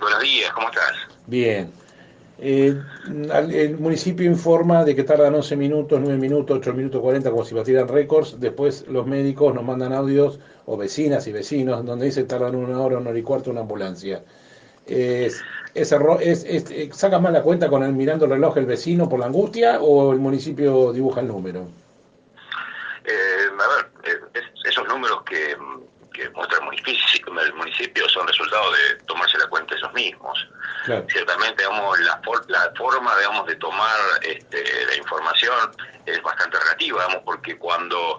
Buenos días, ¿cómo estás? Bien. Eh, el municipio informa de que tardan 11 minutos, 9 minutos, 8 minutos 40, como si batieran récords. Después los médicos nos mandan audios, o vecinas y vecinos, donde dice tardan una hora y cuarto una ambulancia. ¿Saca mal la cuenta con el mirando el reloj el vecino por la angustia o el municipio dibuja el número? Esos números que muestra el municipio son resultado de tomarse la cuenta ellos mismos. Claro. Ciertamente, digamos, la forma, digamos, de tomar la información es bastante relativa, digamos, porque cuando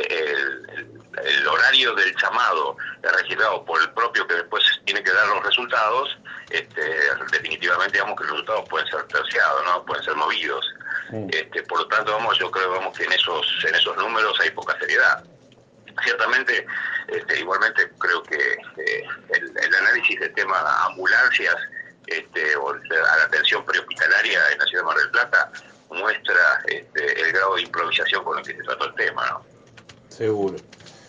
el horario del llamado es registrado por el propio que después tiene que dar los resultados, definitivamente, digamos, que los resultados pueden ser terciados, ¿no? Pueden ser movidos. Mm. Por lo tanto, yo creo, que en esos números hay poca seriedad. Ciertamente, igualmente creo que el análisis del tema ambulancias o a la atención prehospitalaria en la ciudad de Mar del Plata muestra el grado de improvisación con el que se trató el tema, ¿no? Seguro.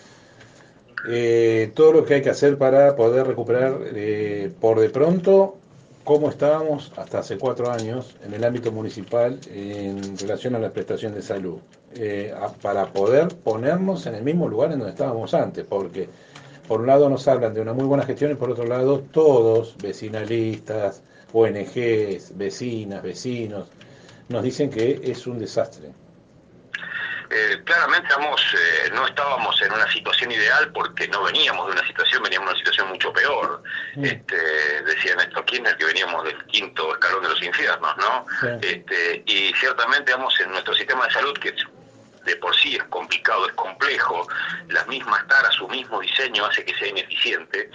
Todo lo que hay que hacer para poder recuperar por de pronto cómo estábamos hasta hace 4 años en el ámbito municipal en relación a la prestación de salud, para poder ponernos en el mismo lugar en donde estábamos antes, porque por un lado nos hablan de una muy buena gestión y por otro lado todos, vecinalistas, ONGs, vecinas, vecinos, nos dicen que es un desastre. Claramente no estábamos en una situación ideal porque no veníamos de una situación, veníamos de una situación mucho peor. Mm. Decía Néstor Kirchner que veníamos del quinto escalón de los infiernos, ¿no? Sí. Y ciertamente, en nuestro sistema de salud, que de por sí es complicado, es complejo, las mismas taras, su mismo diseño hace que sea ineficiente.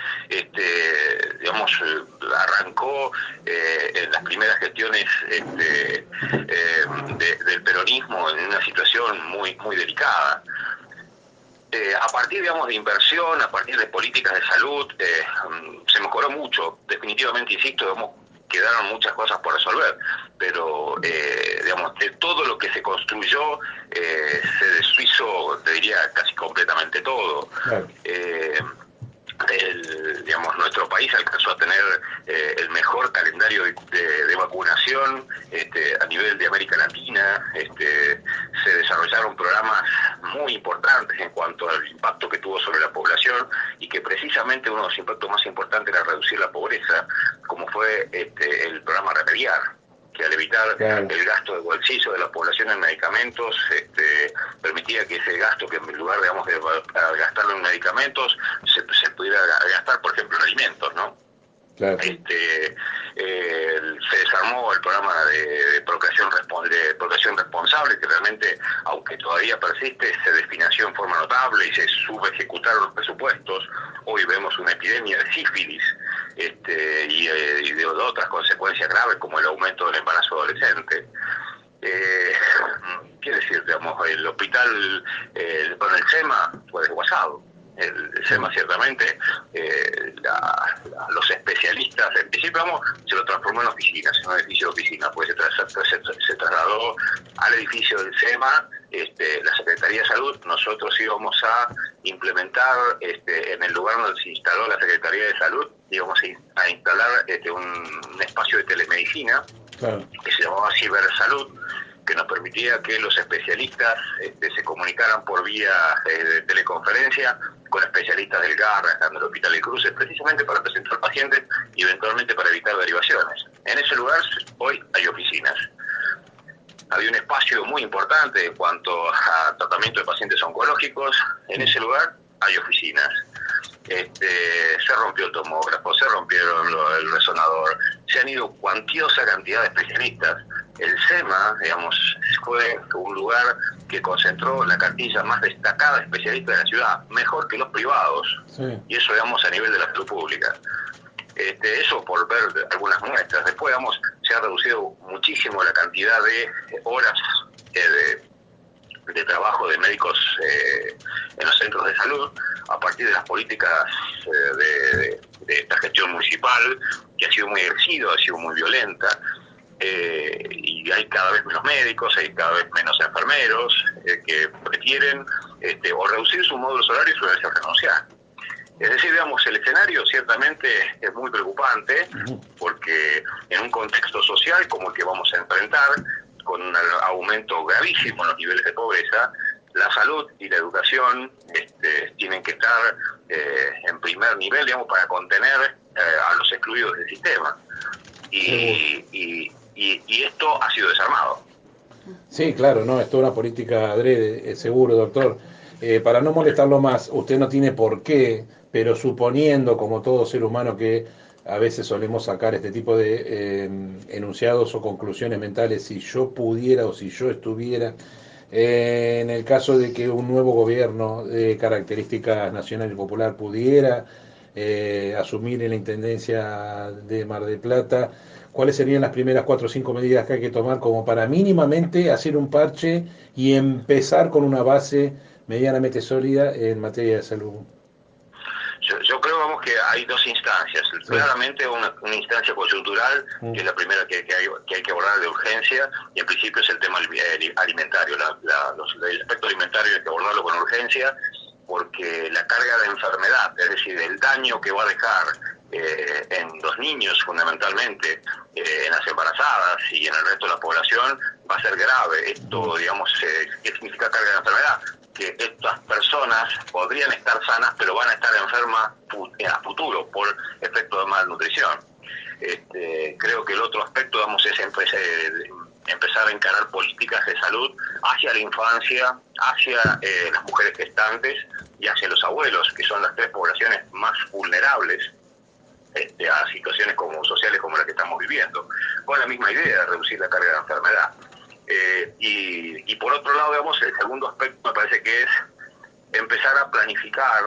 Arrancó en las primeras gestiones del peronismo en una situación muy muy delicada. A partir, digamos, de inversión, a partir de políticas de salud, se mejoró mucho. Definitivamente, insisto, quedaron muchas cosas por resolver, pero de todo lo que se construyó, se deshizo, te diría, casi completamente todo. Claro. Nuestro país alcanzó a tener el mejor calendario de vacunación a nivel de América Latina. Se desarrollaron programas muy importantes en cuanto al impacto que tuvo sobre la población y que precisamente uno de los impactos más importantes era reducir la pobreza, como fue el programa Remediar, que al evitar Claro. el gasto de bolsillo de la población en medicamentos, permitía que ese gasto, que en lugar, digamos, de gastarlo en medicamentos, se pudiera gastar, por ejemplo, en alimentos, ¿no? Claro. Se desarmó el programa de procreación responsable, que realmente, aunque todavía persiste, se desfinanció en forma notable y se subejecutaron los presupuestos. Hoy vemos una epidemia de sífilis y de otras consecuencias graves, como el aumento del embarazo adolescente. Quiere decir, digamos, el hospital con el SEMA fue desguazado. El SEMA, ciertamente, los especialistas, en principio, se lo transformó en oficinas, en un edificio de oficinas, pues se trasladó al edificio del SEMA, la Secretaría de Salud. Nosotros íbamos a implementar, en el lugar donde se instaló la Secretaría de Salud, íbamos a instalar un espacio de telemedicina. Claro. Que se llamaba Cibersalud, que nos permitía que los especialistas se comunicaran por vía de teleconferencia con especialistas del GAR, del Hospital de Cruces, precisamente para presentar pacientes y eventualmente para evitar derivaciones. En ese lugar hoy hay oficinas. Había un espacio muy importante en cuanto a tratamiento de pacientes oncológicos. En ese lugar hay oficinas. Se rompió el tomógrafo, se rompieron el resonador, se han ido cuantiosa cantidad de especialistas. El SEMA, digamos, fue un lugar que concentró la cartilla más destacada de especialistas de la ciudad, mejor que los privados. Sí. Y eso, digamos, a nivel de la salud pública. Eso por ver algunas muestras. Después, digamos, se ha reducido muchísimo la cantidad de horas de trabajo de médicos en los centros de salud, a partir de las políticas de esta gestión municipal, que ha sido muy agresiva, ha sido muy violenta, y hay cada vez menos médicos, hay cada vez menos enfermeros que prefieren o reducir sus módulos horarios o a veces renunciar. Es decir, digamos, el escenario ciertamente es muy preocupante porque en un contexto social como el que vamos a enfrentar, con un aumento gravísimo en los niveles de pobreza, la salud y la educación tienen que estar en primer nivel, digamos, para contener a los excluidos del sistema. Y esto ha sido desarmado. Sí, claro, no, es toda una política adrede, seguro, doctor. Para no molestarlo más, usted no tiene por qué, pero suponiendo, como todo ser humano, que a veces solemos sacar este tipo de enunciados o conclusiones mentales, si yo pudiera o si yo estuviera, en el caso de que un nuevo gobierno de características nacional y popular pudiera asumir en la Intendencia de Mar del Plata, ¿cuáles serían las primeras 4 o 5 medidas que hay que tomar como para mínimamente hacer un parche y empezar con una base medianamente sólida en materia de salud? Yo creo, vamos, que hay dos instancias. Sí. Claramente una instancia coyuntural, que es la primera que hay que abordar de urgencia, y en principio es el tema alimentario. El aspecto alimentario hay que abordarlo con urgencia, porque la carga de enfermedad, es decir, el daño que va a dejar en los niños fundamentalmente, en las embarazadas y en el resto de la población, va a ser grave. Esto, digamos, ¿qué significa carga de enfermedad? Que estas personas podrían estar sanas, pero van a estar enfermas a futuro por efecto de malnutrición. Creo que el otro aspecto, digamos, es empezar a encarar políticas de salud hacia la infancia, hacia las mujeres gestantes y hacia los abuelos, que son las tres poblaciones más vulnerables a situaciones sociales como la que estamos viviendo, con la misma idea de reducir la carga de enfermedad. Y por otro lado, digamos, el segundo aspecto me parece que es empezar a planificar,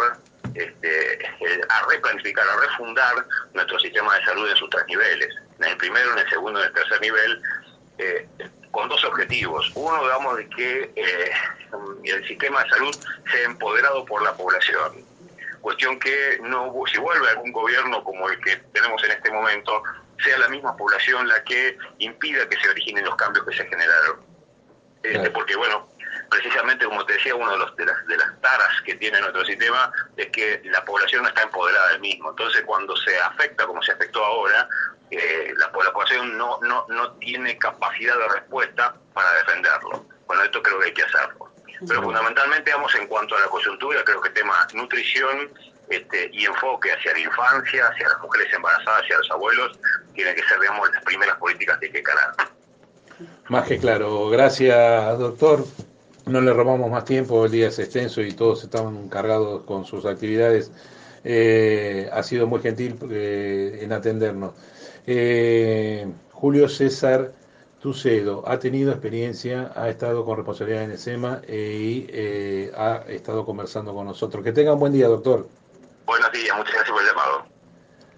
a replanificar, a refundar nuestro sistema de salud en sus tres niveles, en el primero, en el segundo y en el tercer nivel, con dos objetivos. Uno, digamos, de que el sistema de salud sea empoderado por la población. Cuestión que si vuelve algún gobierno como el que tenemos en este momento, sea la misma población la que impida que se originen los cambios que se generaron. Porque, bueno, precisamente como te decía, una de las taras que tiene nuestro sistema es que la población no está empoderada del mismo. Entonces, cuando se afecta, como se afectó ahora, la población no tiene capacidad de respuesta para defenderlo. Bueno, esto creo que hay que hacerlo. Pero fundamentalmente, digamos, en cuanto a la coyuntura, creo que el tema nutrición y enfoque hacia la infancia, hacia las mujeres embarazadas, hacia los abuelos, tienen que ser, digamos, las primeras políticas que hay que encarar. Más que claro. Gracias, doctor. No le robamos más tiempo, el día es extenso y todos están cargados con sus actividades. Ha sido muy gentil en atendernos. Julio César Tucedo ha tenido experiencia, ha estado con responsabilidad en el SEMA y ha estado conversando con nosotros. Que tenga un buen día, doctor. Buenos días, muchas gracias por el llamado.